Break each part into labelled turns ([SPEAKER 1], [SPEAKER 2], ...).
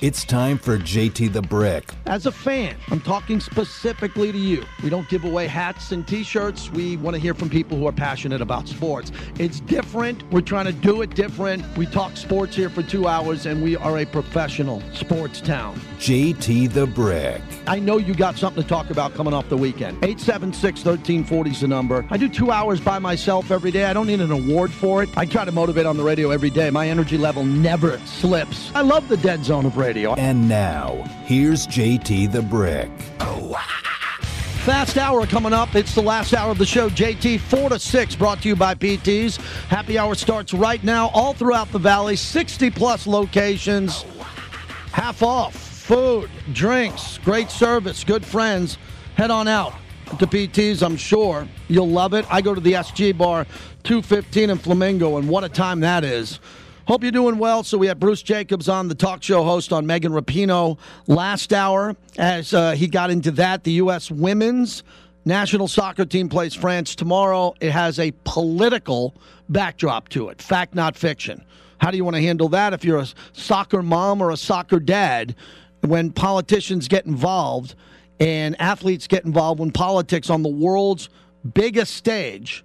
[SPEAKER 1] It's time for JT the Brick.
[SPEAKER 2] As a fan, I'm talking specifically to you. We don't give away hats and T-shirts. We want to hear from people who are passionate about sports. It's different. We're trying to do it different. We talk sports here for 2 hours, and we are a professional sports town.
[SPEAKER 1] JT the Brick.
[SPEAKER 2] I know you got something to talk about coming off the weekend. 876-1340 is the number. I do 2 hours by myself every day. I don't need an award for it. I try to motivate on the radio every day. My energy level never slips. I love the dead zone of radio.
[SPEAKER 1] And now, here's JT the Brick.
[SPEAKER 2] Fast hour coming up. It's the last hour of the show. JT 4 to 6 brought to you by PT's. Happy hour starts right now all throughout the valley. 60-plus locations. Half off. Food, drinks, great service, good friends. Head on out to PT's. I'm sure you'll love it. I go to the SG Bar 215 in Flamingo, and what a time that is. Hope you're doing well. So we have Bruce Jacobs on, the talk show host, on Megan Rapinoe last hour. As he got into that, the U.S. women's national soccer team plays France tomorrow. It has a political backdrop to it. Fact, not fiction. How do you want to handle that if you're a soccer mom or a soccer dad when politicians get involved and athletes get involved when politics on the world's biggest stage,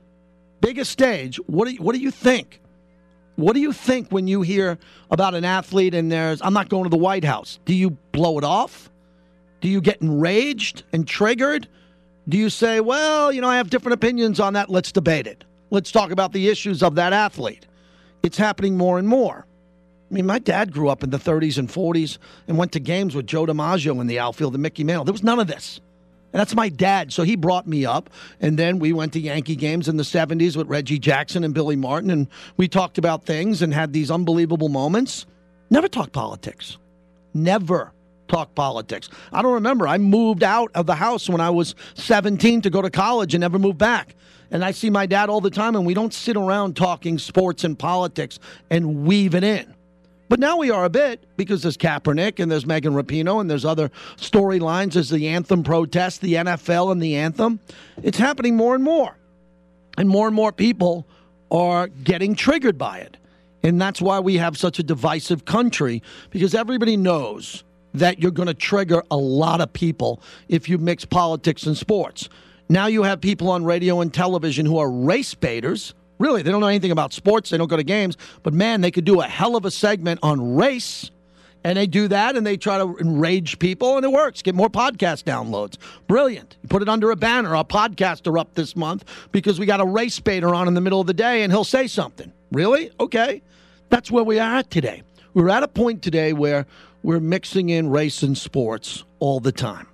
[SPEAKER 2] what do you think? What do you think when you hear about an athlete and there's, I'm not going to the White House? Do you blow it off? Do you get enraged and triggered? Do you say, well, I have different opinions on that. Let's debate it. Let's talk about the issues of that athlete. It's happening more and more. I mean, my dad grew up in the 30s and 40s and went to games with Joe DiMaggio in the outfield and Mickey Mantle. There was none of this. And that's my dad, so he brought me up. And then we went to Yankee games in the 70s with Reggie Jackson and Billy Martin, and we talked about things and had these unbelievable moments. Never talked politics. Never talked politics. I don't remember. I moved out of the house when I was 17 to go to college and never moved back. And I see my dad all the time, and we don't sit around talking sports and politics and weave it in. But now we are a bit, because there's Kaepernick and there's Megan Rapinoe and there's other storylines. There's the anthem protest, the NFL and the anthem. It's happening more and more. And more people are getting triggered by it. And that's why we have such a divisive country, because everybody knows that you're going to trigger a lot of people if you mix politics and sports. Now you have people on radio and television who are race baiters. Really, they don't know anything about sports. They don't go to games. But, man, they could do a hell of a segment on race. And they do that, and they try to enrage people, and it works. Get more podcast downloads. Brilliant. You put it under a banner. Our podcasts are up this month because we got a race baiter on in the middle of the day, and he'll say something. Really? Okay. That's where we are at today. We're at a point today where we're mixing in race and sports all the time.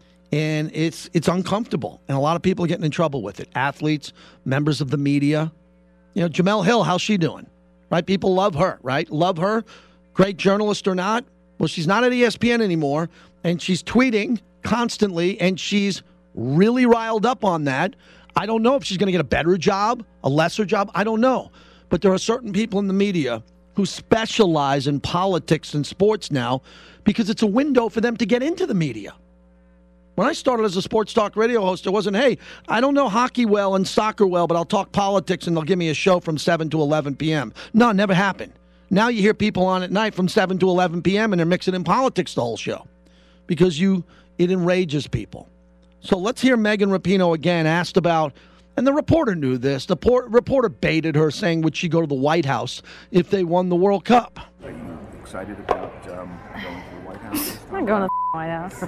[SPEAKER 2] And it's uncomfortable. And a lot of people are getting in trouble with it. Athletes, members of the media. Jemele Hill, how's she doing? Right? People love her, right? Love her. Great journalist or not. Well, she's not at ESPN anymore, and she's tweeting constantly, and she's really riled up on that. I don't know if she's going to get a better job, a lesser job. I don't know. But there are certain people in the media who specialize in politics and sports now because it's a window for them to get into the media. When I started as a sports talk radio host, it wasn't, hey, I don't know hockey well and soccer well, but I'll talk politics and they'll give me a show from 7 to 11 p.m. No, it never happened. Now you hear people on at night from 7 to 11 p.m. and they're mixing in politics the whole show because it enrages people. So let's hear Megan Rapinoe again asked about, and the reporter knew this, the reporter baited her saying would she go to the White House if they won the World Cup.
[SPEAKER 3] Are you excited about going to the White House?
[SPEAKER 4] I'm not going to the White House.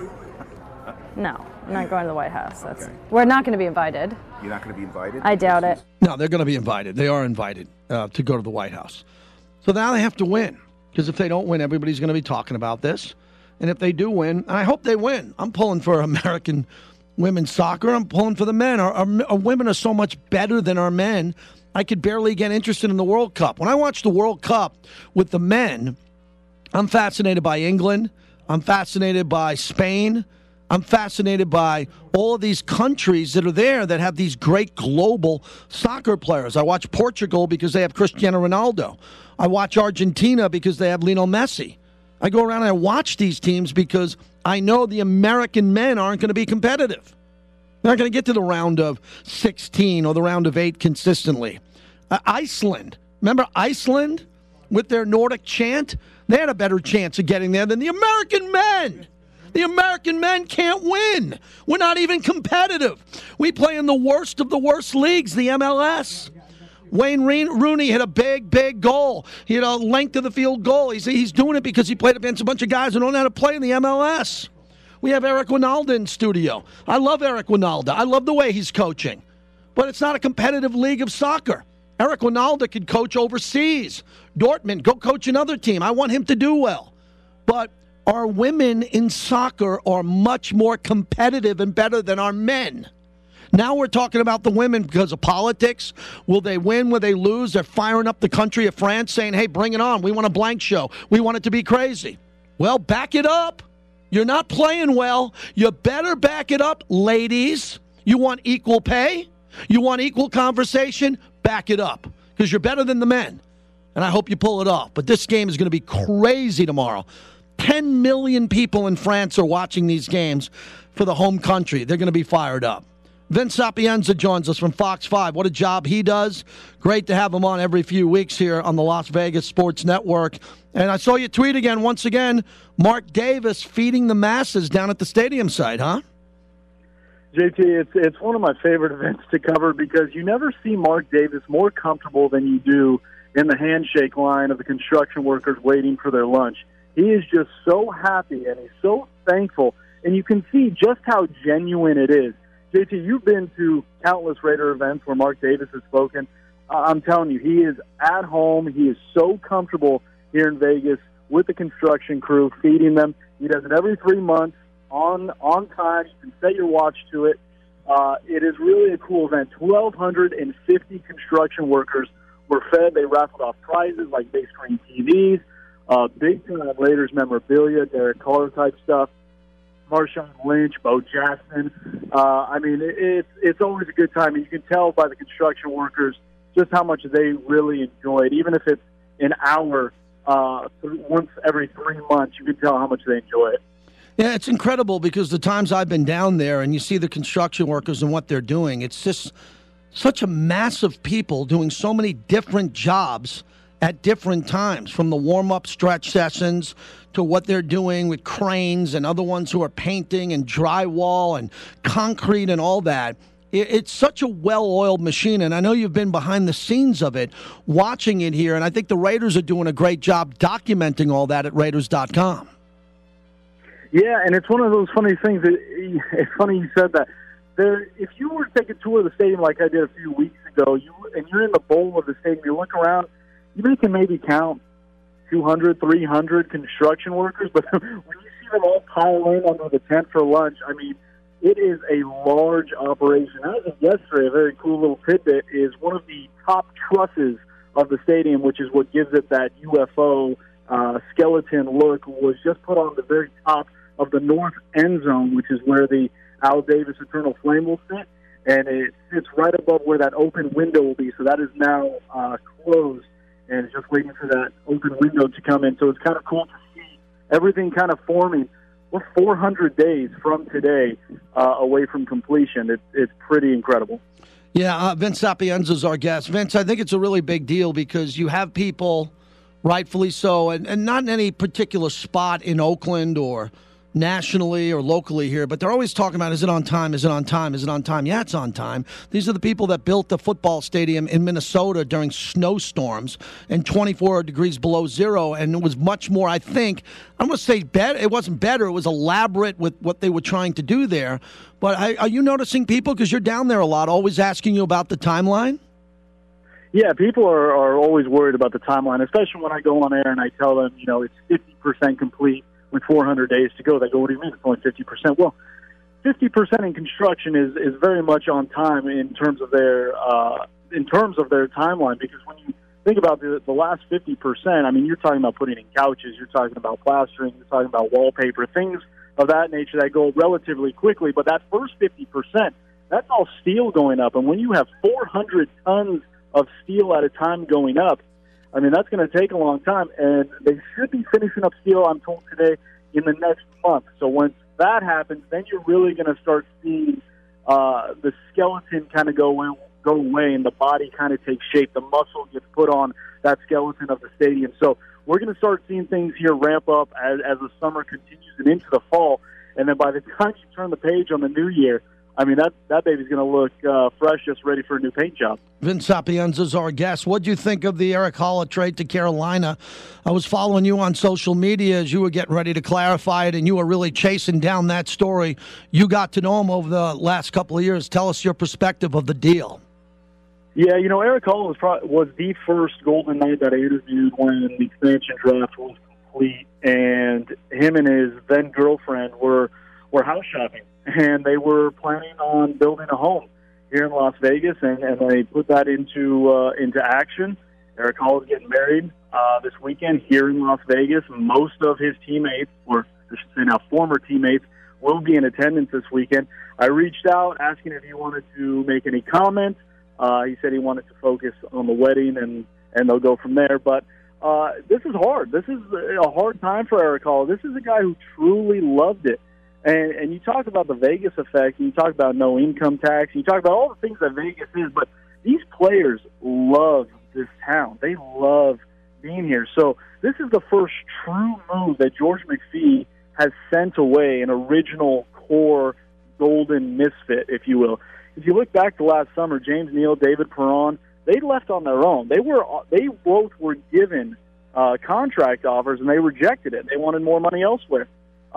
[SPEAKER 4] No, I'm not going to the White House.
[SPEAKER 3] Okay.
[SPEAKER 4] We're not going to be invited.
[SPEAKER 3] You're not going to be invited?
[SPEAKER 4] I doubt it.
[SPEAKER 2] No, they're going to be invited. They are invited to go to the White House. So now they have to win, because if they don't win, everybody's going to be talking about this. And if they do win, and I hope they win, I'm pulling for American women's soccer. I'm pulling for the men. Our women are so much better than our men. I could barely get interested in the World Cup. When I watch the World Cup with the men, I'm fascinated by England. I'm fascinated by Spain. I'm fascinated by all of these countries that are there that have these great global soccer players. I watch Portugal because they have Cristiano Ronaldo. I watch Argentina because they have Lionel Messi. I go around and I watch these teams because I know the American men aren't going to be competitive. They're not going to get to the round of 16 or the round of 8 consistently. Iceland. Remember Iceland? with their Nordic chant, they had a better chance of getting there than the American men. The American men can't win. We're not even competitive. We play in the worst of the worst leagues, the MLS. Wayne Rooney hit a big, big goal. He had a length of the field goal. He's doing it because he played against a bunch of guys who don't know how to play in the MLS. We have Eric Winalda in studio. I love Eric Winalda. I love the way he's coaching. But it's not a competitive league of soccer. Eric Winalda could coach overseas. Dortmund, go coach another team. I want him to do well. But our women in soccer are much more competitive and better than our men. Now we're talking about the women because of politics. Will they win? Will they lose? They're firing up the country of France saying, hey, bring it on. We want a blank show. We want it to be crazy. Well, back it up. You're not playing well. You better back it up, ladies. You want equal pay? You want equal conversation? Back it up because you're better than the men. And I hope you pull it off. But this game is going to be crazy tomorrow. 10 million people in France are watching these games for the home country. They're going to be fired up. Vince Sapienza joins us from Fox 5. What a job he does. Great to have him on every few weeks here on the Las Vegas Sports Network. And I saw you tweet again, once again, Mark Davis feeding the masses down at the stadium site, huh?
[SPEAKER 5] JT, it's one of my favorite events to cover because you never see Mark Davis more comfortable than you do in the handshake line of the construction workers waiting for their lunch. He is just so happy and he's so thankful, and you can see just how genuine it is. JT, you've been to countless Raider events where Mark Davis has spoken. I'm telling you, he is at home. He is so comfortable here in Vegas with the construction crew, feeding them. He does it every 3 months on time. You can set your watch to it. It is really a cool event. 1,250 construction workers were fed. They raffled off prizes like big screen TVs, big-time Raiders memorabilia, Derek Carr type stuff. Marshawn Lynch, Bo Jackson. It's always a good time. And you can tell by the construction workers just how much they really enjoy it. Even if it's an hour once every 3 months, you can tell how much they enjoy it.
[SPEAKER 2] Yeah, it's incredible because the times I've been down there and you see the construction workers and what they're doing, it's just such a massive people doing so many different jobs at different times, from the warm-up stretch sessions to what they're doing with cranes and other ones who are painting and drywall and concrete and all that. It's such a well-oiled machine, and I know you've been behind the scenes of it, watching it here, and I think the Raiders are doing a great job documenting all that at Raiders.com.
[SPEAKER 5] Yeah, and it's one of those funny things. It's funny you said that. If you were to take a tour of the stadium like I did a few weeks ago, and you're in the bowl of the stadium, you look around, you can maybe count 200, 300 construction workers, but when you see them all pile in under the tent for lunch, I mean, it is a large operation. As of yesterday, a very cool little tidbit is one of the top trusses of the stadium, which is what gives it that UFO skeleton look, was just put on the very top of the north end zone, which is where the Al Davis Eternal Flame will sit, and it sits right above where that open window will be. So that is now closed, and it's just waiting for that open window to come in. So it's kind of cool to see everything kind of forming. We're 400 days from today away from completion. It's pretty incredible.
[SPEAKER 2] Yeah, Vince Sapienza is our guest. Vince, I think it's a really big deal because you have people, rightfully so, and not in any particular spot in Oakland or nationally or locally here, but they're always talking about, is it on time, is it on time, is it on time? Yeah, it's on time. These are the people that built the football stadium in Minnesota during snowstorms and 24 degrees below zero, and it was much more, I think, I'm going to say better. It wasn't better. It was elaborate with what they were trying to do there. But are you noticing people, because you're down there a lot, always asking you about the timeline?
[SPEAKER 5] Yeah, people are always worried about the timeline, especially when I go on air and I tell them, it's 50% complete with 400 days to go. They go, what do you mean it's only 50%? Well, 50% in construction is very much on time in terms of their timeline, because when you think about the last 50%, I mean, you're talking about putting in couches, you're talking about plastering, you're talking about wallpaper, things of that nature that go relatively quickly. But that first 50%, that's all steel going up. And when you have 400 tons of steel at a time going up, I mean, that's going to take a long time, and they should be finishing up steel, I'm told today, in the next month. So once that happens, then you're really going to start seeing the skeleton kind of go away and the body kind of takes shape. The muscle gets put on that skeleton of the stadium. So we're going to start seeing things here ramp up as the summer continues and into the fall. And then by the time you turn the page on the new year, I mean, that baby's going to look fresh, just ready for a new paint job.
[SPEAKER 2] Vince Sapienza's our guest. What do you think of the Erik Haula trade to Carolina? I was following you on social media as you were getting ready to clarify it, and you were really chasing down that story. You got to know him over the last couple of years. Tell us your perspective of the deal.
[SPEAKER 5] Yeah, Erik Haula was the first Golden Knight that I interviewed when the expansion draft was complete, and him and his then-girlfriend were house shopping. And they were planning on building a home here in Las Vegas, and they put that into action. Erik Haula is getting married this weekend here in Las Vegas. Most of his teammates, or I should say now former teammates, will be in attendance this weekend. I reached out asking if he wanted to make any comments. He said he wanted to focus on the wedding, and they'll go from there. But this is hard. This is a hard time for Erik Haula. This is a guy who truly loved it. And you talk about the Vegas effect, and you talk about no income tax, and you talk about all the things that Vegas is, but these players love this town. They love being here. So this is the first true move that George McPhee has sent away, an original core golden misfit, if you will. If you look back to last summer, James Neal, David Perron, they left on their own. They both were given contract offers, and they rejected it. They wanted more money elsewhere.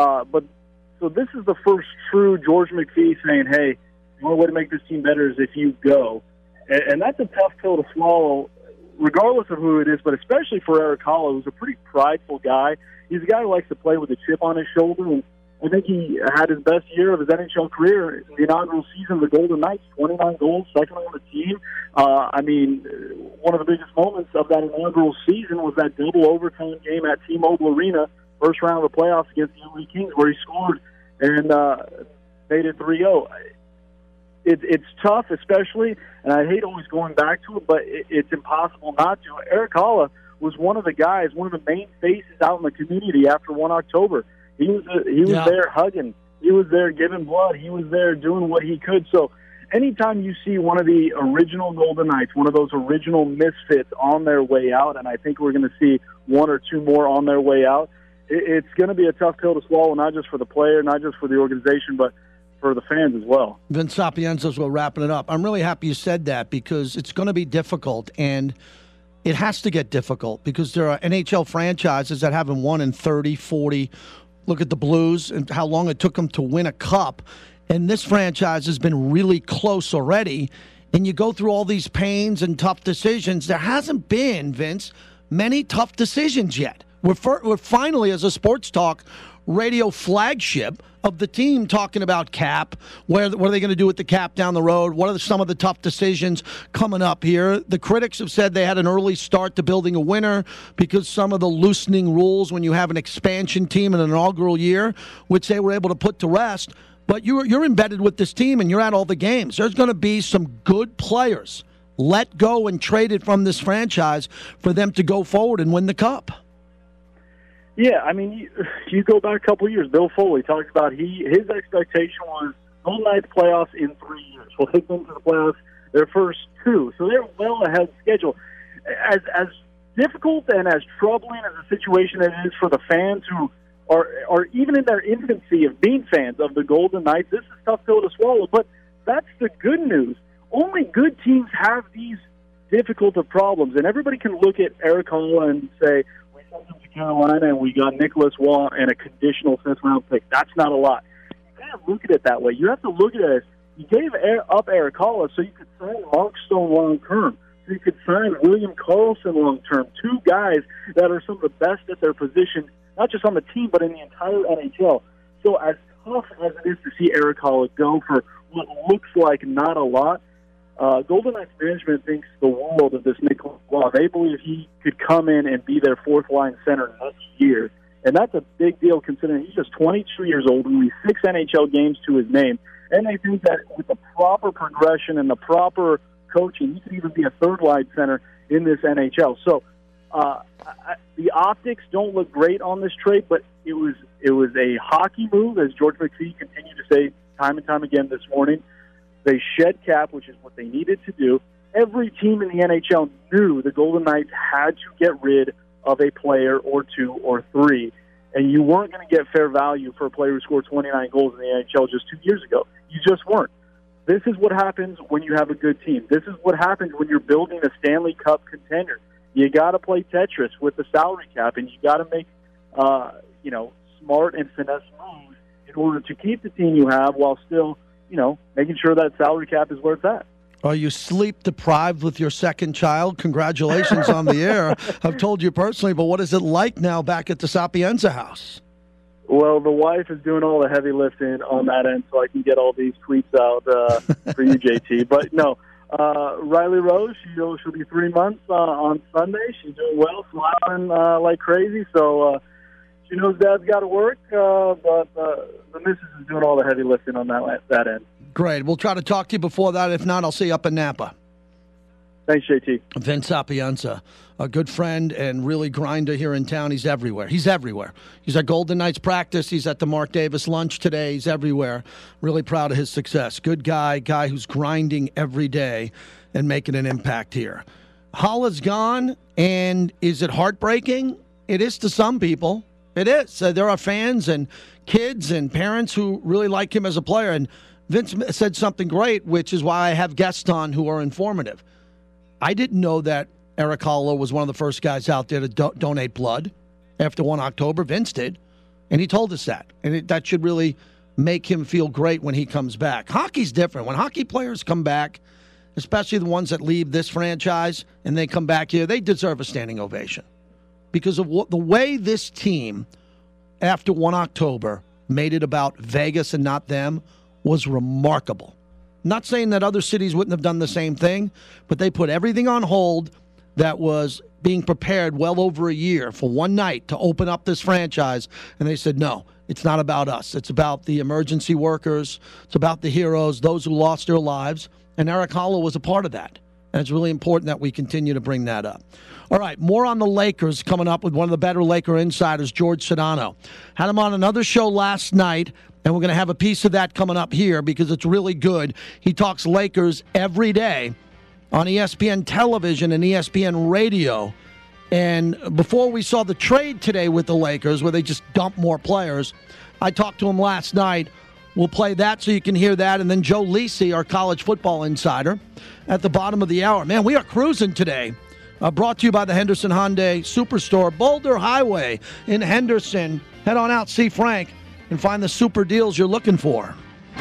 [SPEAKER 5] So this is the first true George McPhee saying, hey, the only way to make this team better is if you go. And that's a tough pill to swallow, regardless of who it is, but especially for Erik Haula, who's a pretty prideful guy. He's a guy who likes to play with a chip on his shoulder, and I think he had his best year of his NHL career in the inaugural season of the Golden Knights, 29 goals, second on the team. One of the biggest moments of that inaugural season was that double overtime game at T-Mobile Arena, first round of the playoffs against the LA Kings, where he scored and made it 3-0. It's tough, especially, and I hate always going back to it, but it's impossible not to. Erik Haula was one of the guys, one of the main faces out in the community after 1 October. He was there hugging. He was there giving blood. He was there doing what he could. So anytime you see one of the original Golden Knights, one of those original misfits on their way out, and I think we're going to see one or two more on their way out, it's going to be a tough pill to swallow, not just for the player, not just for the organization, but for the fans as well.
[SPEAKER 2] Vince Sapienza's, we're wrapping it up. I'm really happy you said that because it's going to be difficult, and it has to get difficult because there are NHL franchises that haven't won in 30, 40. Look at the Blues and how long it took them to win a cup. And this franchise has been really close already. And you go through all these pains and tough decisions. There hasn't been, Vince, many tough decisions yet. We're finally, as a sports talk radio flagship of the team, talking about cap. What are they going to do with the cap down the road? What are some of the tough decisions coming up here? The critics have said they had an early start to building a winner because some of the loosening rules when you have an expansion team in an inaugural year, which they were able to put to rest. But you're embedded with this team and you're at all the games. There's going to be some good players let go and traded from this franchise for them to go forward and win the cup.
[SPEAKER 5] Yeah, I mean, you go back a couple of years. Bill Foley talks about his expectation was Golden Knights playoffs in 3 years. We'll take them to the playoffs their first two. So they're well ahead of schedule. As difficult and as troubling as a situation it is for the fans who are even in their infancy of being fans of the Golden Knights, this is tough pill to swallow. But that's the good news. Only good teams have these difficult of problems. And everybody can look at Erik Haula and say, sent him to Carolina, and we got Nicholas Waugh and a conditional fifth-round pick. That's not a lot. You can't look at it that way. You have to look at it as you gave up Erik Haula so you could sign Mark Stone long-term, so you could sign William Karlsson long-term, two guys that are some of the best at their position, not just on the team, but in the entire NHL. So as tough as it is to see Erik Haula go for what looks like not a lot, Golden Knights management thinks the world of this Nicholas Waugh. They believe he could come in and be their fourth-line center next year. And that's a big deal considering he's just 22 years old, only 6 NHL games to his name. And they think that with the proper progression and the proper coaching, he could even be a third-line center in this NHL. So the optics don't look great on this trade, but it was a hockey move, as George McPhee continued to say time and time again this morning. They shed cap, which is what they needed to do. every team in the NHL knew the Golden Knights had to get rid of a player or two or three, and you weren't going to get fair value for a player who scored 29 goals in the NHL just 2 years ago. You just weren't. This is what happens when you have a good team. This is what happens when you're building a Stanley Cup contender. You got to play Tetris with the salary cap, and you got to make, smart and finesse moves in order to keep the team you have while still, making sure that salary cap is where it's at.
[SPEAKER 2] Are you sleep deprived with your second child? Congratulations on the air. I've told you personally, but what is it like now back at the Sapienza house?
[SPEAKER 5] Well, the wife is doing all the heavy lifting on that end, so I can get all these tweets out for you, JT. But no, Riley Rose, she'll be 3 months on Sunday. She's doing well, smiling like crazy. So she knows Dad's got to work, but the missus is doing all the heavy lifting on that end.
[SPEAKER 2] Great. We'll try to talk to you before that. If not, I'll see you up in Napa.
[SPEAKER 5] Thanks, JT.
[SPEAKER 2] Vince Sapienza, a good friend and really grinder here in town. He's everywhere. He's at Golden Knights practice. He's at the Mark Davis lunch today. He's everywhere. Really proud of his success. Good guy who's grinding every day and making an impact here. Halla's gone, and is it heartbreaking? It is to some people. It is. There are fans and kids and parents who really like him as a player, and Vince said something great, which is why I have guests on who are informative. I didn't know that Erik Haula was one of the first guys out there to donate blood after 1 October. Vince did, and he told us that. And that should really make him feel great when he comes back. Hockey's different. When hockey players come back, especially the ones that leave this franchise and they come back here, they deserve a standing ovation. Because of the way this team, after 1 October, made it about Vegas and not them was remarkable. Not saying that other cities wouldn't have done the same thing, but they put everything on hold that was being prepared well over a year for one night to open up this franchise, and they said, no, it's not about us. It's about the emergency workers. It's about the heroes, those who lost their lives, and Erik Haula was a part of that. And it's really important that we continue to bring that up. All right, more on the Lakers coming up with one of the better Laker insiders, George Sedano. Had him on another show last night, and we're going to have a piece of that coming up here because it's really good. He talks Lakers every day on ESPN television and ESPN radio. And before we saw the trade today with the Lakers, where they just dump more players, I talked to him last night. We'll play that so you can hear that. And then Joe Lisi, our college football insider, at the bottom of the hour. Man, we are cruising today. Brought to you by the Henderson Hyundai Superstore, Boulder Highway in Henderson. Head on out, see Frank, and find the super deals you're looking for.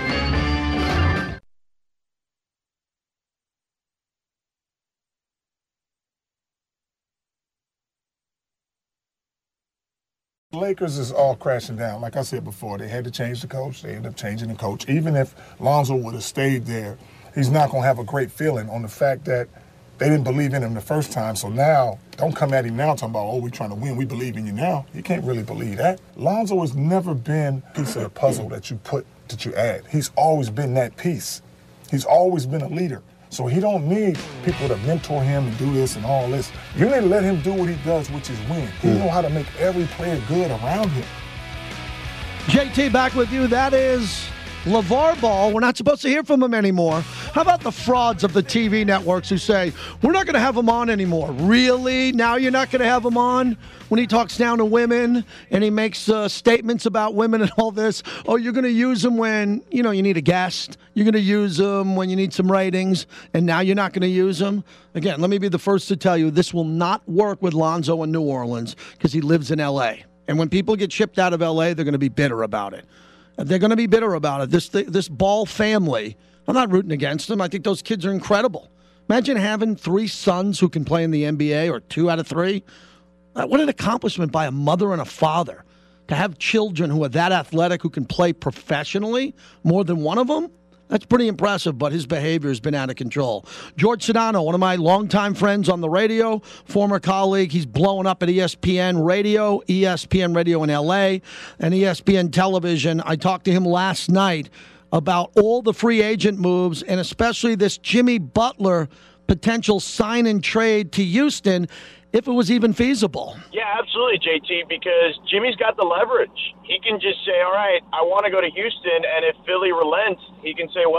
[SPEAKER 6] Lakers is all crashing down. Like I said before, they had to change the coach. They ended up changing the coach. Even if Lonzo would have stayed there, he's not going to have a great feeling on the fact that they didn't believe in him the first time. So now, don't come at him now talking about, oh, we're trying to win. We believe in you now. You can't really believe that. Lonzo has never been a piece of the puzzle that you add. He's always been that piece. He's always been a leader. So he don't need people to mentor him and do this and all this. You need to let him do what he does, which is win. He knows how to make every player good around him.
[SPEAKER 2] JT, back with you. That is LeVar Ball. We're not supposed to hear from him anymore. How about the frauds of the TV networks who say, we're not going to have him on anymore? Really? Now you're not going to have him on? When he talks down to women and he makes statements about women and all this, oh, you're going to use him when, you need a guest. You're going to use him when you need some ratings, and now you're not going to use him? Again, let me be the first to tell you, this will not work with Lonzo in New Orleans because he lives in L.A. And when people get shipped out of L.A., they're going to be bitter about it. They're going to be bitter about it. This Ball family, I'm not rooting against them. I think those kids are incredible. Imagine having 3 sons who can play in the NBA, or 2 out of 3. What an accomplishment by a mother and a father to have children who are that athletic, who can play professionally, more than one of them. That's pretty impressive, but his behavior has been out of control. George Sedano, one of my longtime friends on the radio, former colleague. He's blowing up at ESPN Radio in L.A., and ESPN Television. I talked to him last night about all the free agent moves, and especially this Jimmy Butler potential sign and trade to Houston, if it was even feasible.
[SPEAKER 7] Yeah, absolutely, JT, because Jimmy's got the leverage. He can just say, all right, I want to go to Houston, and if Philly relents, he can say, well,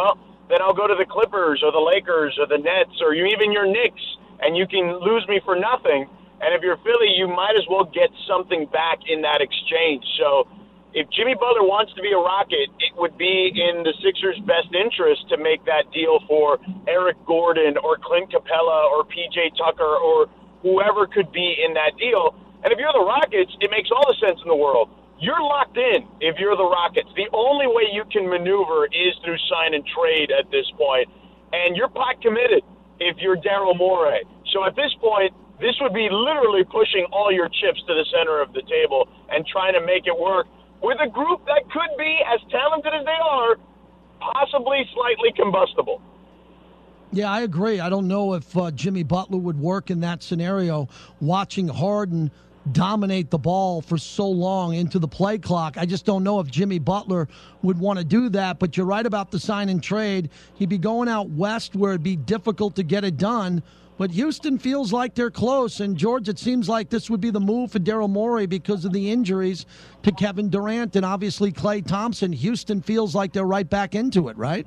[SPEAKER 7] then I'll go to the Clippers or the Lakers or the Nets or even your Knicks, and you can lose me for nothing. And if you're Philly, you might as well get something back in that exchange. So if Jimmy Butler wants to be a Rocket, it would be in the Sixers' best interest to make that deal for Eric Gordon or Clint Capella or P.J. Tucker or whoever could be in that deal. And if you're the Rockets, it makes all the sense in the world. You're locked in if you're the Rockets. The only way you can maneuver is through sign and trade at this point. And you're pot committed if you're Daryl Morey. So at this point, this would be literally pushing all your chips to the center of the table and trying to make it work with a group that could be, as talented as they are, possibly slightly combustible.
[SPEAKER 2] Yeah, I agree. I don't know if Jimmy Butler would work in that scenario, watching Harden dominate the ball for so long into the play clock. I just don't know if Jimmy Butler would want to do that. But you're right about the sign and trade. He'd be going out west where it'd be difficult to get it done. But Houston feels like they're close. And, George, it seems like this would be the move for Daryl Morey because of the injuries to Kevin Durant and obviously Klay Thompson. Houston feels like they're right back into it, right?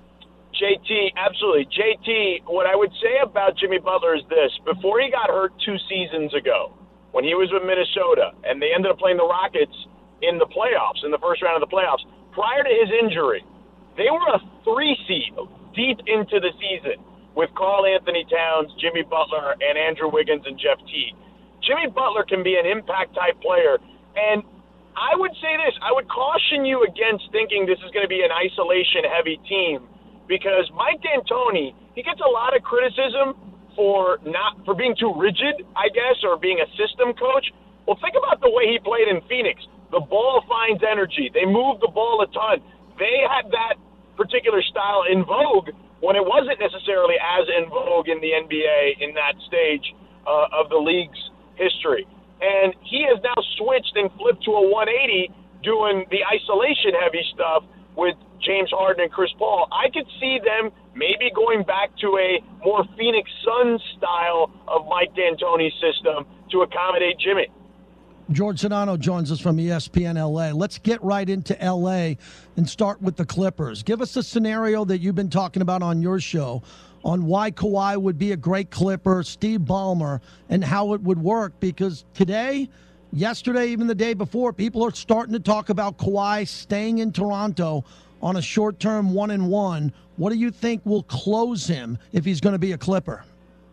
[SPEAKER 7] JT, absolutely. JT, what I would say about Jimmy Butler is this. Before he got hurt 2 seasons ago, when he was with Minnesota, and they ended up playing the Rockets in the playoffs, in the first round of the playoffs, prior to his injury, they were a 3 seed deep into the season with Karl Anthony Towns, Jimmy Butler, and Andrew Wiggins and Jeff Teague. Jimmy Butler can be an impact-type player, and I would say this. I would caution you against thinking this is going to be an isolation-heavy team because Mike D'Antoni, he gets a lot of criticism for being too rigid, I guess, or being a system coach. Well, think about the way he played in Phoenix. The ball finds energy. They move the ball a ton. They had that particular style in vogue when it wasn't necessarily as in vogue in the NBA in that stage of the league's history. And he has now switched and flipped to a 180 doing the isolation-heavy stuff with James Harden and Chris Paul. I could see them maybe going back to a more Phoenix Suns style of Mike D'Antoni's system to accommodate Jimmy.
[SPEAKER 2] George Sedano joins us from ESPN LA. Let's get right into LA and start with the Clippers. Give us a scenario that you've been talking about on your show on why Kawhi would be a great Clipper, Steve Ballmer, and how it would work. Because today, yesterday, even the day before, people are starting to talk about Kawhi staying in Toronto on a short-term 1-1. What do you think will close him if he's going to be a Clipper?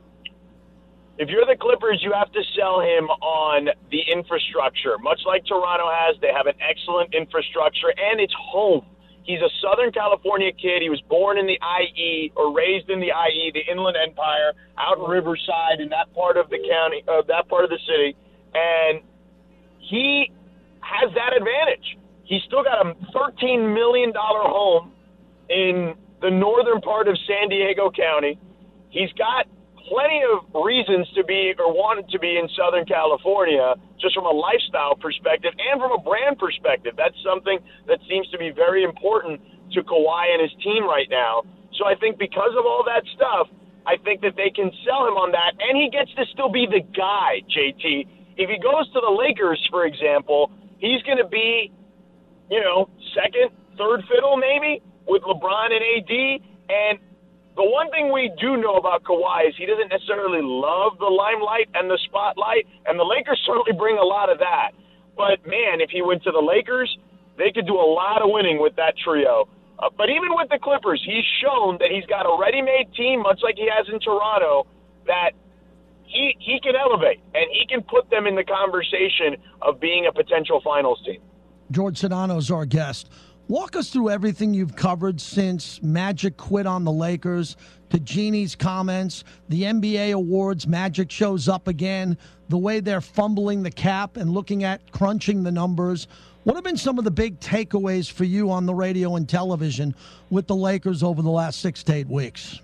[SPEAKER 7] If you're the Clippers, you have to sell him on the infrastructure. Much like Toronto has, they have an excellent infrastructure, and it's home. He's a Southern California kid. He was born in the IE, or raised in the IE, the Inland Empire, out in Riverside, in that part of the county, that part of the city, and he has that advantage. He's still got a $13 million home in the northern part of San Diego County. He's got plenty of reasons to be or wanted to be in Southern California, just from a lifestyle perspective and from a brand perspective. That's something that seems to be very important to Kawhi and his team right now. So I think because of all that stuff, I think that they can sell him on that, and he gets to still be the guy, JT. If he goes to the Lakers, for example, he's going to be, second, third fiddle maybe with LeBron and AD. And the one thing we do know about Kawhi is he doesn't necessarily love the limelight and the spotlight, and the Lakers certainly bring a lot of that. But, man, if he went to the Lakers, they could do a lot of winning with that trio. But even with the Clippers, he's shown that he's got a ready-made team, much like he has in Toronto, that he can elevate, and he can put them in the conversation of being a potential finals team.
[SPEAKER 2] George Sedano is our guest. Walk us through everything you've covered since Magic quit on the Lakers, to Jeannie's comments, the NBA awards, Magic shows up again, the way they're fumbling the cap and looking at crunching the numbers. What have been some of the big takeaways for you on the radio and television with the Lakers over the last 6 to 8 weeks?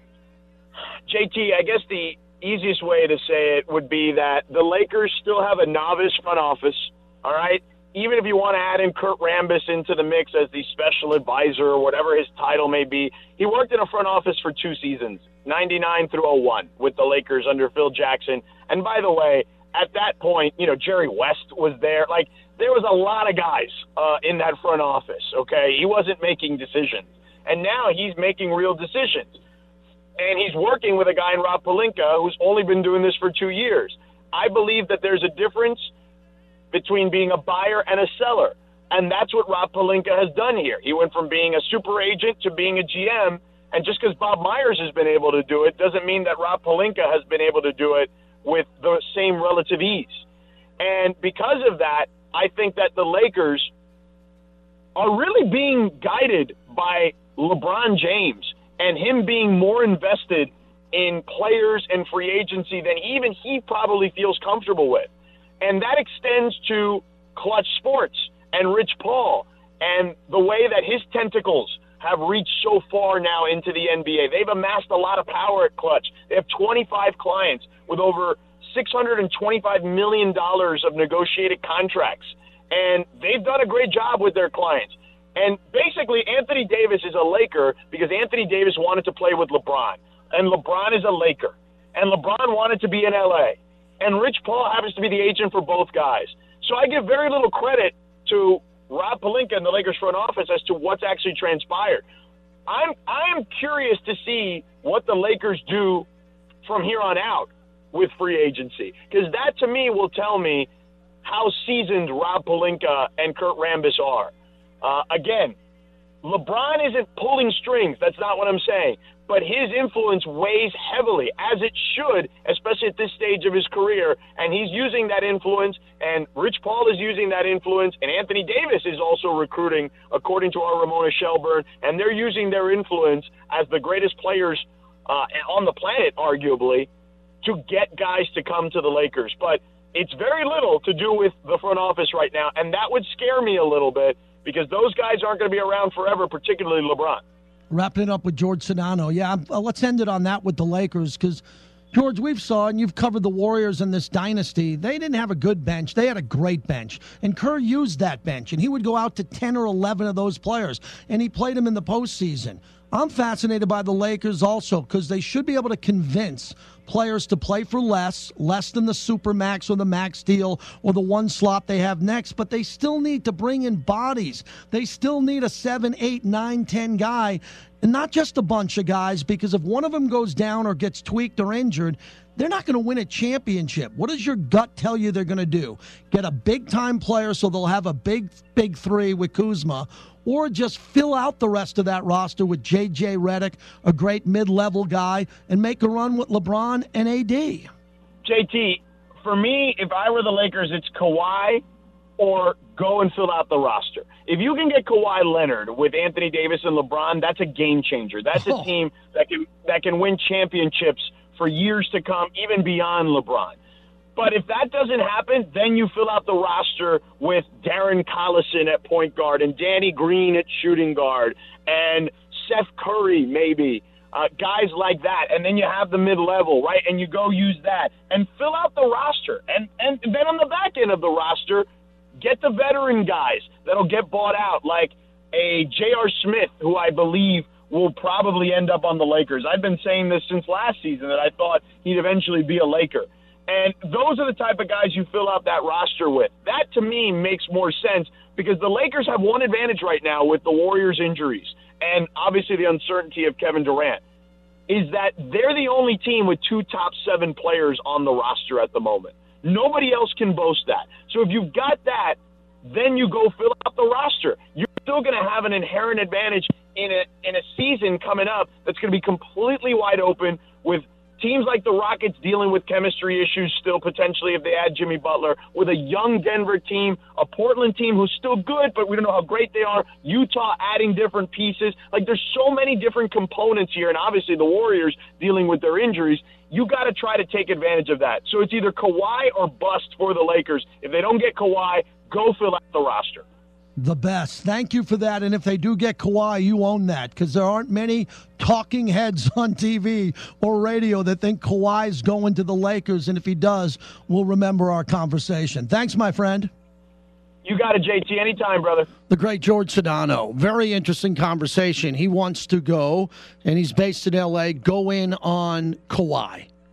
[SPEAKER 7] JT, I guess the easiest way to say it would be that the Lakers still have a novice front office, all right? Even if you want to add in Kurt Rambis into the mix as the special advisor or whatever his title may be, he worked in a front office for 2 seasons, 99 through 01, with the Lakers under Phil Jackson. And by the way, at that point, Jerry West was there. Like, there was a lot of guys in that front office, okay? He wasn't making decisions. And now he's making real decisions. And he's working with a guy in Rob Pelinka who's only been doing this for 2 years. I believe that there's a difference between being a buyer and a seller. And that's what Rob Pelinka has done here. He went from being a super agent to being a GM. And just because Bob Myers has been able to do it doesn't mean that Rob Pelinka has been able to do it with the same relative ease. And because of that, I think that the Lakers are really being guided by LeBron James and him being more invested in players and free agency than even he probably feels comfortable with. And that extends to Clutch Sports and Rich Paul and the way that his tentacles have reached so far now into the NBA. They've amassed a lot of power at Clutch. They have 25 clients with over $625 million of negotiated contracts. And they've done a great job with their clients. And basically, Anthony Davis is a Laker because Anthony Davis wanted to play with LeBron. And LeBron is a Laker. And LeBron wanted to be in L.A. And Rich Paul happens to be the agent for both guys. So I give very little credit to Rob Pelinka and the Lakers front office as to what's actually transpired. I'm curious to see what the Lakers do from here on out with free agency, because that to me will tell me how seasoned Rob Pelinka and Kurt Rambis are. Again, LeBron isn't pulling strings. That's not what I'm saying. But his influence weighs heavily, as it should, especially at this stage of his career. And he's using that influence, and Rich Paul is using that influence, and Anthony Davis is also recruiting, according to our Ramona Shelburne, and they're using their influence as the greatest players on the planet, arguably, to get guys to come to the Lakers. But it's very little to do with the front office right now, and that would scare me a little bit because those guys aren't going to be around forever, particularly LeBron.
[SPEAKER 2] Wrapping it up with George Sedano. Yeah, let's end it on that with the Lakers because, George, we've saw, and you've covered the Warriors in this dynasty, they didn't have a good bench. They had a great bench. And Kerr used that bench, and he would go out to 10 or 11 of those players, and he played them in the postseason. I'm fascinated by the Lakers also because they should be able to convince players to play for less than the Supermax or the max deal or the one slot they have next, but they still need to bring in bodies. They still need a 7, 8, 9, 10 guy, and not just a bunch of guys, because if one of them goes down or gets tweaked or injured, they're not going to win a championship. What does your gut tell you they're going to do? Get a big-time player so they'll have a big three with Kuzma, or just fill out the rest of that roster with J.J. Redick, a great mid-level guy, and make a run with LeBron and A.D.?
[SPEAKER 7] JT, for me, if I were the Lakers, it's Kawhi or go and fill out the roster. If you can get Kawhi Leonard with Anthony Davis and LeBron, that's a game changer. That's a team that can win championships for years to come, even beyond LeBron. But if that doesn't happen, then you fill out the roster with Darren Collison at point guard and Danny Green at shooting guard and Seth Curry maybe, guys like that. And then you have the mid-level, right? And you go use that and fill out the roster. And then on the back end of the roster, get the veteran guys that'll get bought out, like a J.R. Smith, who I believe will probably end up on the Lakers. I've been saying this since last season that I thought he'd eventually be a Laker. And those are the type of guys you fill out that roster with. That, to me, makes more sense because the Lakers have one advantage right now with the Warriors' injuries and obviously the uncertainty of Kevin Durant, is that they're the only team with 2 top 7 players on the roster at the moment. Nobody else can boast that. So if you've got that, then you go fill out the roster. You're still going to have an inherent advantage in a season coming up that's going to be completely wide open with teams like the Rockets dealing with chemistry issues still potentially if they add Jimmy Butler, with a young Denver team, a Portland team who's still good, but we don't know how great they are, Utah adding different pieces. Like, there's so many different components here, and obviously the Warriors dealing with their injuries. You got to try to take advantage of that. So it's either Kawhi or bust for the Lakers. If they don't get Kawhi, go fill out the roster.
[SPEAKER 2] The best. Thank you for that. And if they do get Kawhi, you own that, because there aren't many talking heads on TV or radio that think Kawhi's going to the Lakers. And if he does, we'll remember our conversation. Thanks, my friend.
[SPEAKER 7] You got it, JT. Anytime, brother.
[SPEAKER 2] The great George Sedano. Very interesting conversation. He wants to go, and he's based in L.A., go in on Kawhi.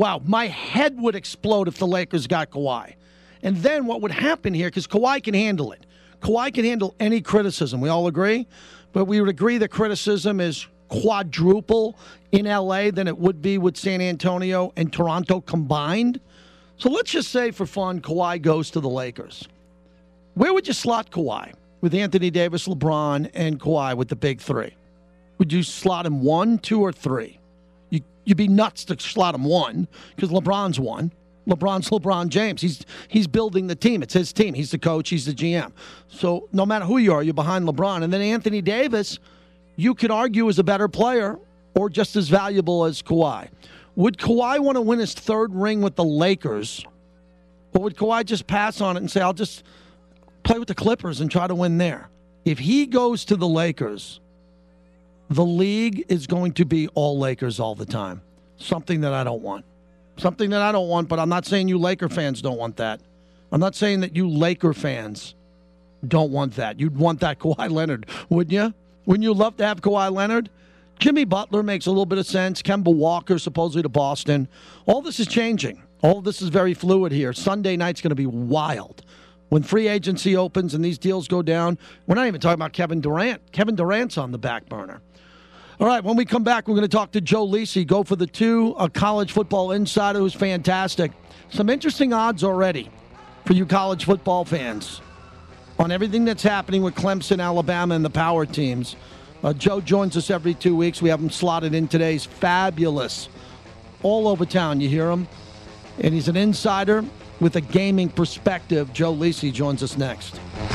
[SPEAKER 2] wow, my head would explode if the Lakers got Kawhi. And then what would happen here, because Kawhi can handle it. Kawhi can handle any criticism. We all agree? But we would agree that criticism is quadruple in L.A. than it would be with San Antonio and Toronto combined. So let's just say for fun, Kawhi goes to the Lakers. Where would you slot Kawhi? With Anthony Davis, LeBron, and Kawhi with the big three? Would you slot him 1, 2, or 3? You'd be nuts to slot him 1 because LeBron's 1. LeBron's LeBron James. He's building the team. It's his team. He's the coach. He's the GM. So no matter who you are, you're behind LeBron. And then Anthony Davis, you could argue is a better player or just as valuable as Kawhi. Would Kawhi want to win his 3rd ring with the Lakers, or would Kawhi just pass on it and say, I'll just play with the Clippers and try to win there? If he goes to the Lakers, the league is going to be all Lakers all the time. Something that I don't want. Something that I don't want, but I'm not saying you Laker fans don't want that. I'm not saying that you Laker fans don't want that. You'd want that Kawhi Leonard, wouldn't you? Wouldn't you love to have Kawhi Leonard? Jimmy Butler makes a little bit of sense. Kemba Walker supposedly to Boston. All this is changing. All this is very fluid here. Sunday night's going to be wild. When free agency opens and these deals go down, we're not even talking about Kevin Durant. Kevin Durant's on the back burner. All right, when we come back, we're going to talk to Joe Lisi, Go for the Two, a college football insider who's fantastic. Some interesting odds already for you college football fans on everything that's happening with Clemson, Alabama, and the power teams. Joe joins us every 2 weeks. We have him slotted in today. He's fabulous. All over town, you hear him. And he's an insider with a gaming perspective. Joe Lisi joins us next.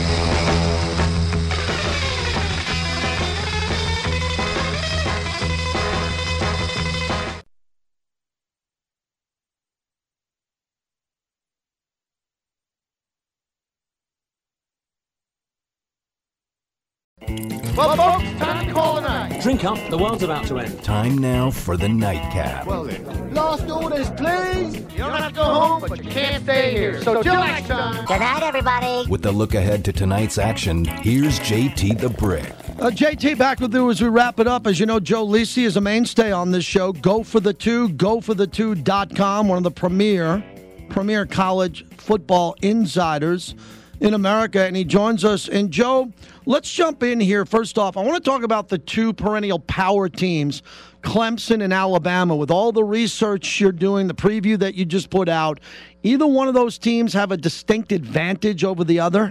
[SPEAKER 8] Well, folks, time to call it a night.
[SPEAKER 9] Drink up, the world's about to end.
[SPEAKER 1] Time now for the nightcap.
[SPEAKER 8] Well then, lost orders, please. You don't have to go home, but you can't stay here. So till next time.
[SPEAKER 10] Good night, everybody.
[SPEAKER 1] With the look ahead to tonight's action, here's JT the Brick.
[SPEAKER 2] JT back with you as we wrap it up. As you know, Joe Lisi is a mainstay on this show. Go for the Two, goforthe2.com, one of the premier college football insiders in America, and he joins us. And Joe, let's jump in here. First off, I want to talk about the 2 perennial power teams, Clemson and Alabama. With all the research you're doing, the preview that you just put out, either one of those teams have a distinct advantage over the other?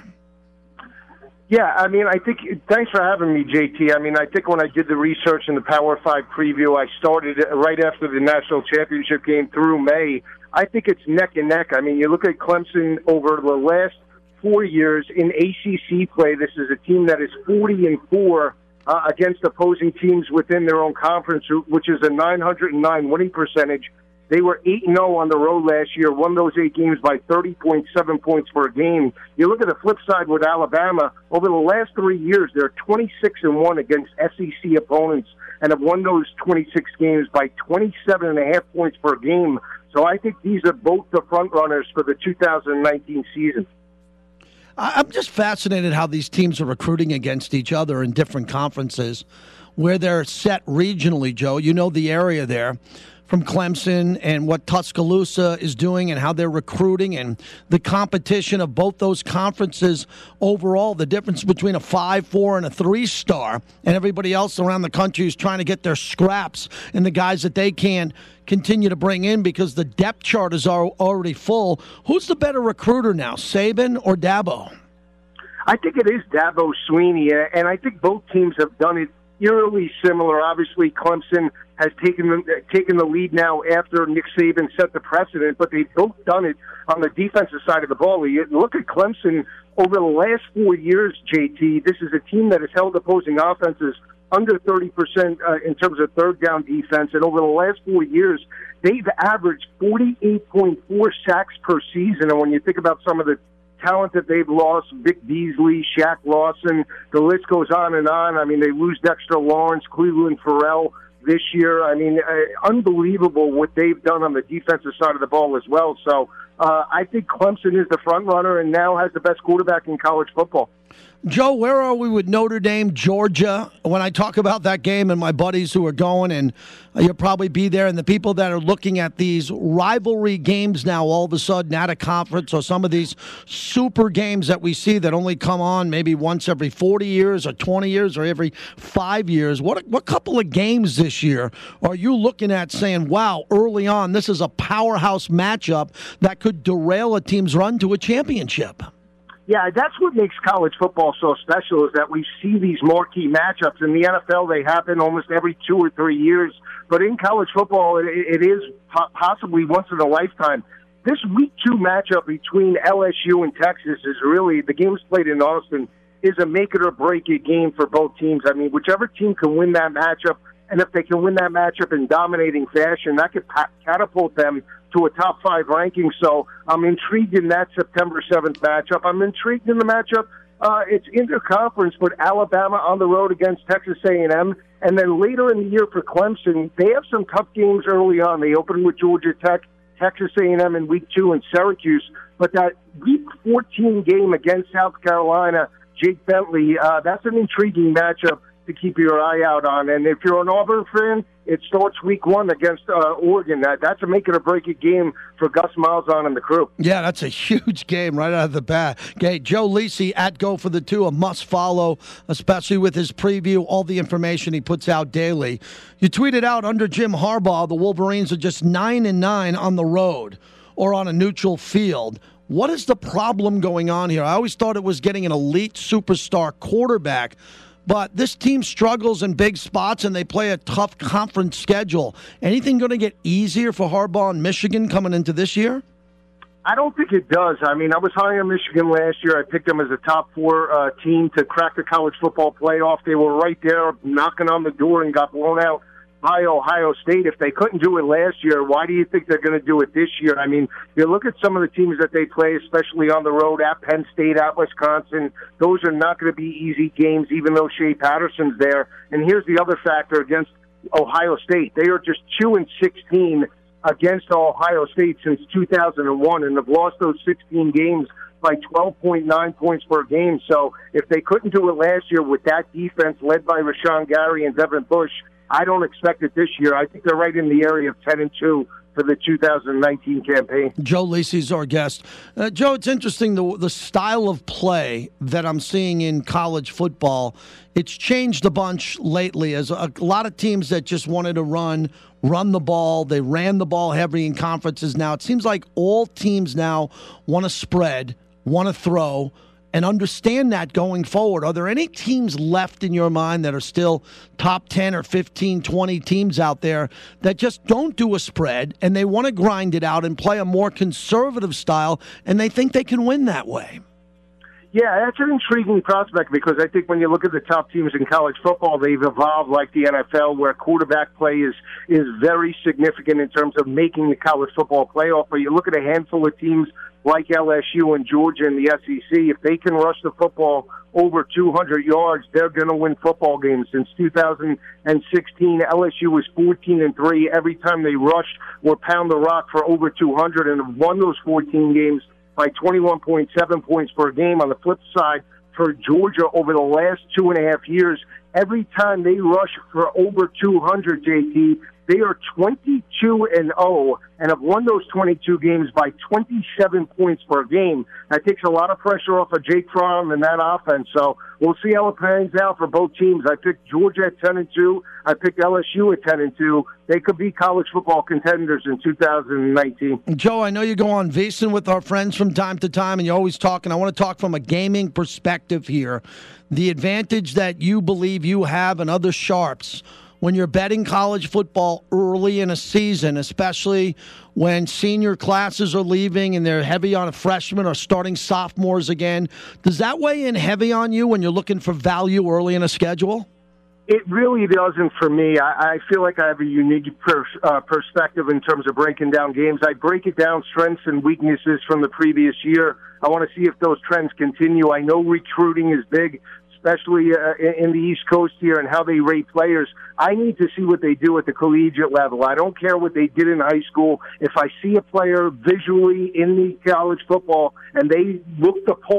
[SPEAKER 11] Yeah, I mean, I think, thanks for having me, JT. I mean, I think when I did the research in the Power 5 preview, I started right after the national championship game through May. I think it's neck and neck. I mean, you look at Clemson over the last 4 years in ACC play. This is a team that is 40-4 against opposing teams within their own conference, which is a 909 winning percentage. They were 8-0 on the road last year, won those 8 games by 30.7 points per game. You look at the flip side with Alabama, over the last 3 years, they're 26-1 against SEC opponents and have won those 26 games by 27.5 points per game. So I think these are both the front runners for the 2019 season.
[SPEAKER 2] I'm just fascinated how these teams are recruiting against each other in different conferences where they're set regionally, Joe. You know the area there from Clemson and what Tuscaloosa is doing and how they're recruiting and the competition of both those conferences overall, the difference between a 5-4 and a 3-star and everybody else around the country is trying to get their scraps and the guys that they can continue to bring in because the depth chart is already full. Who's the better recruiter now, Saban or Dabo?
[SPEAKER 11] I think it is Dabo Swinney, and I think both teams have done it eerily similar. Obviously, Clemson has taken the lead now after Nick Saban set the precedent, but they've both done it on the defensive side of the ball. You look at Clemson over the last 4 years, JT, this is a team that has held opposing offenses under 30% in terms of third down defense, and over the last 4 years, they've averaged 48.4 sacks per season. And when you think about some of the talent that they've lost, Vic Beasley, Shaq Lawson, the list goes on and on. I mean, they lose Dexter Lawrence, Cleveland Farrell this year. I mean, unbelievable what they've done on the defensive side of the ball as well. So I think Clemson is the front runner and now has the best quarterback in college football.
[SPEAKER 2] Joe, where are we with Notre Dame, Georgia? When I talk about that game and my buddies who are going, and you'll probably be there, and the people that are looking at these rivalry games now all of a sudden at a conference, or some of these super games that we see that only come on maybe once every 40 years or 20 years or every 5 years. What couple of games this year are you looking at saying, wow, early on, this is a powerhouse matchup that could derail a team's run to a championship?
[SPEAKER 11] Yeah, that's what makes college football so special, is that we see these marquee matchups. In the NFL, they happen almost every 2 or 3 years. But in college football, it is possibly once in a lifetime. This Week 2 matchup between LSU and Texas is really, the game's played in Austin, is a make-it-or-break-it game for both teams. I mean, whichever team can win that matchup, and if they can win that matchup in dominating fashion, that could catapult them to a top 5 ranking. So I'm intrigued in that September 7th matchup. I'm intrigued in the matchup. It's interconference, but Alabama on the road against Texas A&M. And then later in the year for Clemson, they have some tough games early on. They open with Georgia Tech, Texas A&M in Week 2, and Syracuse. But that Week 14 game against South Carolina, Jake Bentley, that's an intriguing matchup to keep your eye out on. And if you're an Auburn fan, it starts Week 1 against Oregon. That's a make-it-or-break-it game for Gus Malzahn and the crew.
[SPEAKER 2] Yeah, that's a huge game right out of the bat. Okay, Joe Lisi at Go for the Two, a must-follow, especially with his preview, all the information he puts out daily. You tweeted out, under Jim Harbaugh, the Wolverines are just 9-9 on the road or on a neutral field. What is the problem going on here? I always thought it was getting an elite superstar quarterback, but this team struggles in big spots, and they play a tough conference schedule. Anything going to get easier for Harbaugh and Michigan coming into this year?
[SPEAKER 11] I don't think it does. I mean, I was high on Michigan last year. I picked them as a top 4 team to crack the college football playoff. They were right there knocking on the door and got blown out by Ohio State. If they couldn't do it last year, why do you think they're going to do it this year? I mean, you look at some of the teams that they play, especially on the road, at Penn State, at Wisconsin. Those are not going to be easy games, even though Shea Patterson's there. And here's the other factor against Ohio State. They are just 2-16 against Ohio State since 2001, and have lost those 16 games by 12.9 points per game. So if they couldn't do it last year with that defense led by Rashawn Gary and Devin Bush, I don't expect it this year. I think they're right in the area of 10-2 for the 2019 campaign.
[SPEAKER 2] Joe Lisi's our guest. Joe, it's interesting, the style of play that I'm seeing in college football. It's changed a bunch lately, as a lot of teams that just wanted to run the ball. They ran the ball heavy in conferences. Now it seems like all teams now want to spread, want to throw, and understand that going forward. Are there any teams left in your mind that are still top 10 or 15, 20 teams out there that just don't do a spread, and they want to grind it out and play a more conservative style, and they think they can win that way?
[SPEAKER 11] Yeah, that's an intriguing prospect, because I think when you look at the top teams in college football, they've evolved like the NFL, where quarterback play is very significant in terms of making the college football playoff. But you look at a handful of teams like LSU and Georgia in the SEC, if they can rush the football over 200 yards, they're going to win football games. Since 2016, LSU was 14-3 every time they rushed or pound the rock for over 200, and have won those 14 games by 21.7 points per game. On the flip side, for Georgia over the last 2.5 years, every time they rush for over 200, JT, they are 22-0 and have won those 22 games by 27 points per game. That takes a lot of pressure off of Jake Fromm and that offense. So we'll see how it pans out for both teams. I picked Georgia at 10-2. I picked LSU at 10-2. They could be college football contenders in 2019.
[SPEAKER 2] Joe, I know you go on VSiN with our friends from time to time, and you're always talking. I want to talk from a gaming perspective here. The advantage that you believe you have and other sharps when you're betting college football early in a season, especially when senior classes are leaving and they're heavy on a freshman or starting sophomores again, does that weigh in heavy on you when you're looking for value early in a schedule?
[SPEAKER 11] It really doesn't for me. I feel like I have a unique perspective in terms of breaking down games. I break it down, strengths and weaknesses from the previous year. I want to see if those trends continue. I know recruiting is big, especially in the East Coast here, and how they rate players. I need to see what they do at the collegiate level. I don't care what they did in high school. If I see a player visually in the college football and they look the part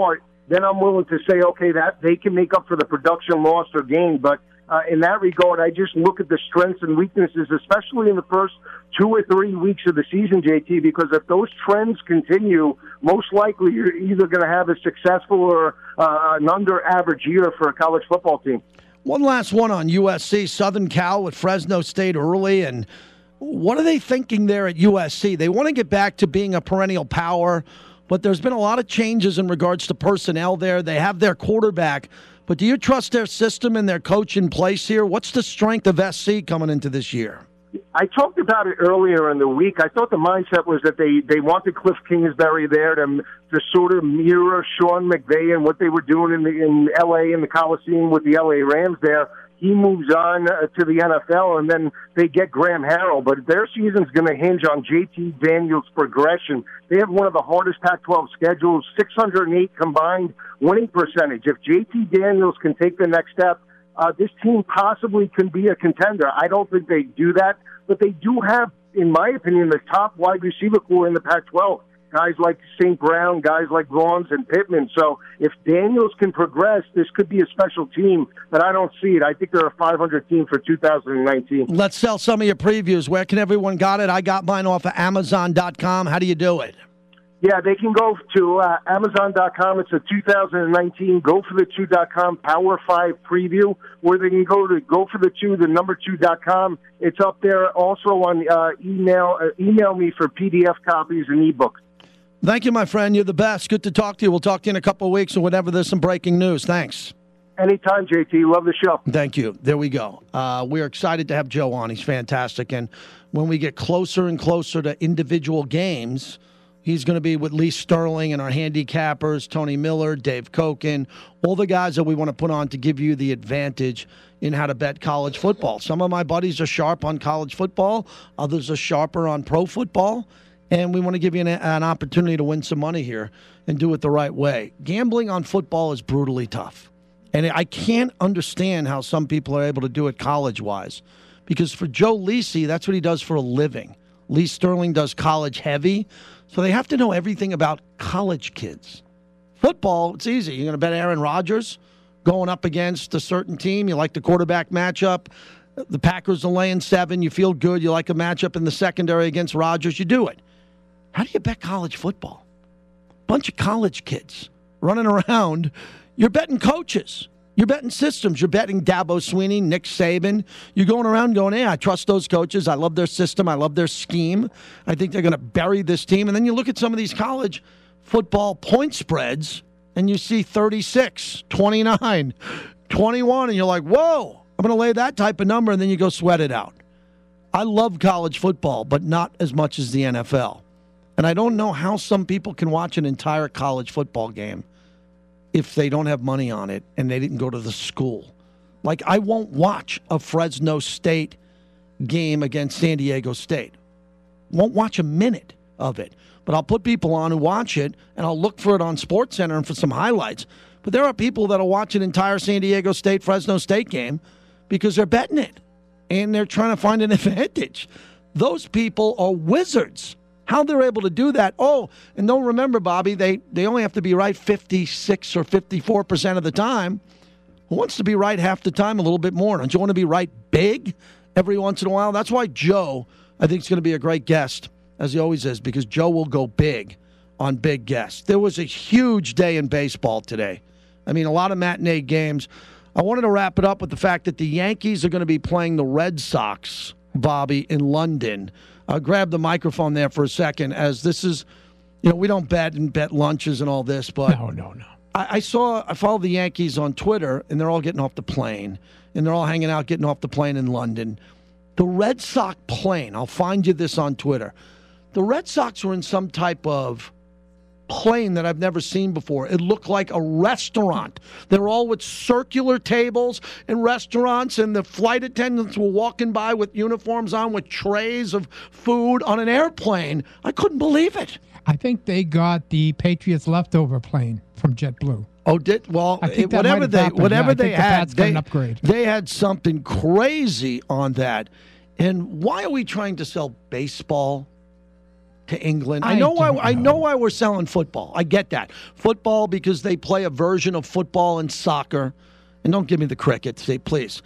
[SPEAKER 11] then I'm willing to say, okay, that they can make up for the production lost or gained. But in that regard, I just look at the strengths and weaknesses, especially in the first 2 or 3 weeks of the season, JT, because if those trends continue, most likely you're either going to have a successful or an under-average year for a college football team.
[SPEAKER 2] One last one on USC, Southern Cal with Fresno State early, and what are they thinking there at USC? They want to get back to being a perennial power, but there's been a lot of changes in regards to personnel there. They have their quarterback, but do you trust their system and their coach in place here? What's the strength of SC coming into this year?
[SPEAKER 11] I talked about it earlier in the week. I thought the mindset was that they wanted Cliff Kingsbury there to sort of mirror Sean McVay and what they were doing in L.A. in the Coliseum with the L.A. Rams there. He moves on to the NFL, and then they get Graham Harrell. But their season's going to hinge on J.T. Daniels' progression. They have one of the hardest Pac-12 schedules, 608 combined winning percentage. If J.T. Daniels can take the next step, this team possibly can be a contender. I don't think they do that, but they do have, in my opinion, the top wide receiver core in the Pac-12. Guys like St. Brown, guys like Vaughns and Pittman. So if Daniels can progress, this could be a special team, but I don't see it. I think they're a 500 team for 2019.
[SPEAKER 2] Let's sell some of your previews. Where can everyone got it? I got mine off of Amazon.com. How do you do it?
[SPEAKER 11] Yeah, they can go to Amazon.com. It's a 2019 GoForThe2.com Power 5 preview, or they can go to GoForThe2, the number 2.com. It's up there. Also on email me for PDF copies and ebooks.
[SPEAKER 2] Thank you, my friend. You're the best. Good to talk to you. We'll talk to you in a couple of weeks or whenever there's some breaking news. Thanks.
[SPEAKER 11] Anytime, JT. Love the show.
[SPEAKER 2] Thank you. There we go. We're excited to have Joe on. He's fantastic. And when we get closer and closer to individual games, he's going to be with Lee Sterling and our handicappers, Tony Miller, Dave Koken, all the guys that we want to put on to give you the advantage in how to bet college football. Some of my buddies are sharp on college football. Others are sharper on pro football. And we want to give you an opportunity to win some money here and do it the right way. Gambling on football is brutally tough. And I can't understand how some people are able to do it college-wise. Because for Joe Lisi, that's what he does for a living. Lee Sterling does college heavy. So they have to know everything about college kids. Football, it's easy. You're going to bet Aaron Rodgers going up against a certain team. You like the quarterback matchup. The Packers are laying 7. You feel good. You like a matchup in the secondary against Rodgers. You do it. How do you bet college football? Bunch of college kids running around. You're betting coaches. You're betting systems. You're betting Dabo Swinney, Nick Saban. You're going around going, hey, I trust those coaches. I love their system. I love their scheme. I think they're going to bury this team. And then you look at some of these college football point spreads, and you see 36, 29, 21, and you're like, whoa, I'm going to lay that type of number, and then you go sweat it out. I love college football, but not as much as the NFL. And I don't know how some people can watch an entire college football game if they don't have money on it and they didn't go to the school. Like, I won't watch a Fresno State game against San Diego State. Won't watch a minute of it. But I'll put people on who watch it, and I'll look for it on SportsCenter and for some highlights. But there are people that'll watch an entire San Diego State, Fresno State game because they're betting it, and they're trying to find an advantage. Those people are wizards. How they're able to do that. Oh, and don't remember, Bobby, they only have to be right 56 or 54% of the time. Who wants to be right half the time, a little bit more? Don't you want to be right big every once in a while? That's why Joe, I think, is going to be a great guest, as he always is, because Joe will go big on big guests. There was a huge day in baseball today. I mean, a lot of matinee games. I wanted to wrap it up with the fact that the Yankees are going to be playing the Red Sox, Bobby, in London. Grab the microphone there for a second, as this is, we don't bet and bet lunches and all this, but
[SPEAKER 10] No.
[SPEAKER 2] I follow the Yankees on Twitter, and they're all getting off the plane, and they're all hanging out, getting off the plane in London. The Red Sox plane, I'll find you this on Twitter. The Red Sox were in some type of plane that I've never seen before. It looked like a restaurant. They're all with circular tables in restaurants, and the flight attendants were walking by with uniforms on with trays of food on an airplane. I couldn't believe it.
[SPEAKER 10] I think they got the Patriots leftover plane from JetBlue.
[SPEAKER 2] Oh, whatever they had, they had something crazy on that. And why are we trying to sell baseball to England. I know why we're selling football. I get that. Football because they play a version of football and soccer. And don't give me the cricket, say please.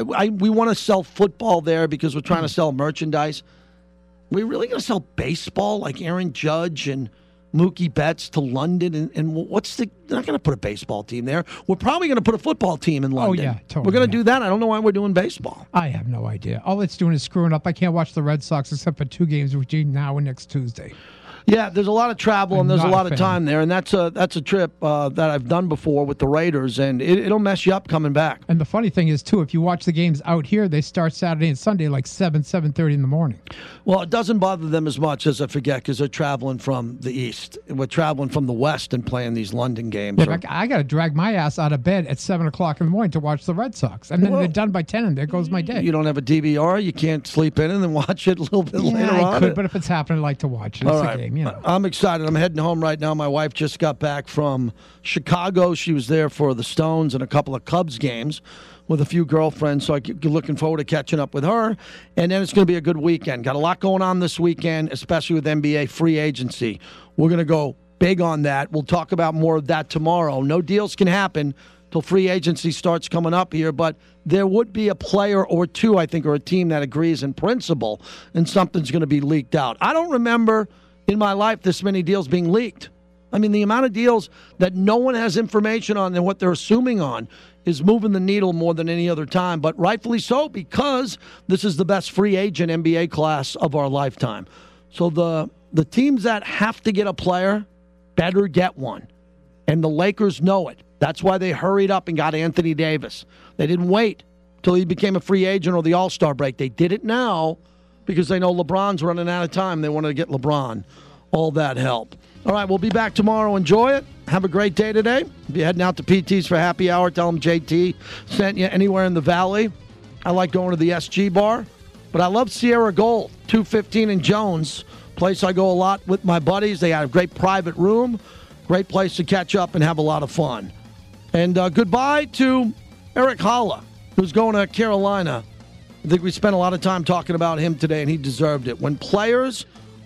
[SPEAKER 2] We want to sell football there because we're trying to sell merchandise. We're really going to sell baseball like Aaron Judge and Mookie Betts to London, and they're not going to put a baseball team there. We're probably going to put a football team in London.
[SPEAKER 10] Oh, yeah, totally.
[SPEAKER 2] We're going to do that. I don't know why we're doing baseball.
[SPEAKER 10] I have no idea. All it's doing is screwing up. I can't watch the Red Sox except for 2 games between now and next Tuesday.
[SPEAKER 2] Yeah, there's a lot of travel and there's a lot of time there, and that's a trip that I've done before with the Raiders, and it'll mess you up coming back.
[SPEAKER 10] And the funny thing is, too, if you watch the games out here, they start Saturday and Sunday like 7:30 in the morning.
[SPEAKER 2] Well, it doesn't bother them as much as I forget because they're traveling from the East. We're traveling from the West and playing these London games.
[SPEAKER 10] Yeah, I got to drag my ass out of bed at 7 o'clock in the morning to watch the Red Sox, and then they're done by 10, and there goes my day.
[SPEAKER 2] You don't have a DVR? You can't sleep in and then watch it a little bit later on?
[SPEAKER 10] I could, but if it's happening, I like to watch it. It's a game, you know.
[SPEAKER 2] I'm excited. I'm heading home right now. My wife just got back from Chicago. She was there for the Stones and a couple of Cubs games with a few girlfriends, so I'm looking forward to catching up with her. And then it's going to be a good weekend. Got a lot going on this weekend, especially with NBA free agency. We're going to go big on that. We'll talk about more of that tomorrow. No deals can happen till free agency starts coming up here, but there would be a player or two, I think, or a team that agrees in principle, and something's going to be leaked out. I don't remember in my life this many deals being leaked. I mean, the amount of deals that no one has information on and what they're assuming on is moving the needle more than any other time, but rightfully so because this is the best free agent NBA class of our lifetime. So the teams that have to get a player better get one, and the Lakers know it. That's why they hurried up and got Anthony Davis. They didn't wait till he became a free agent or the All-Star break. They did it now because they know LeBron's running out of time. They wanted to get LeBron all that help. All right, we'll be back tomorrow. Enjoy it. Have a great day today. If you're heading out to PT's for happy hour, tell them JT sent you anywhere in the Valley. I like going to the SG bar, but I love Sierra Gold, 215 in Jones, place I go a lot with my buddies. They have a great private room, great place to catch up and have a lot of fun. And goodbye to Eric Holla, who's going to Carolina. I think we spent a lot of time talking about him today, and he deserved it. When players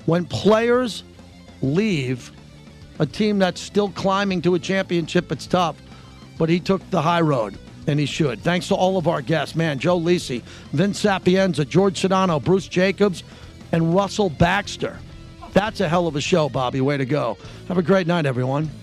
[SPEAKER 2] leave a team that's still climbing to a championship, it's tough. But he took the high road, and he should. Thanks to all of our guests. Man, Joe Lisi, Vince Sapienza, George Sedano, Bruce Jacobs, and Russell Baxter. That's a hell of a show, Bobby. Way to go. Have a great night, everyone.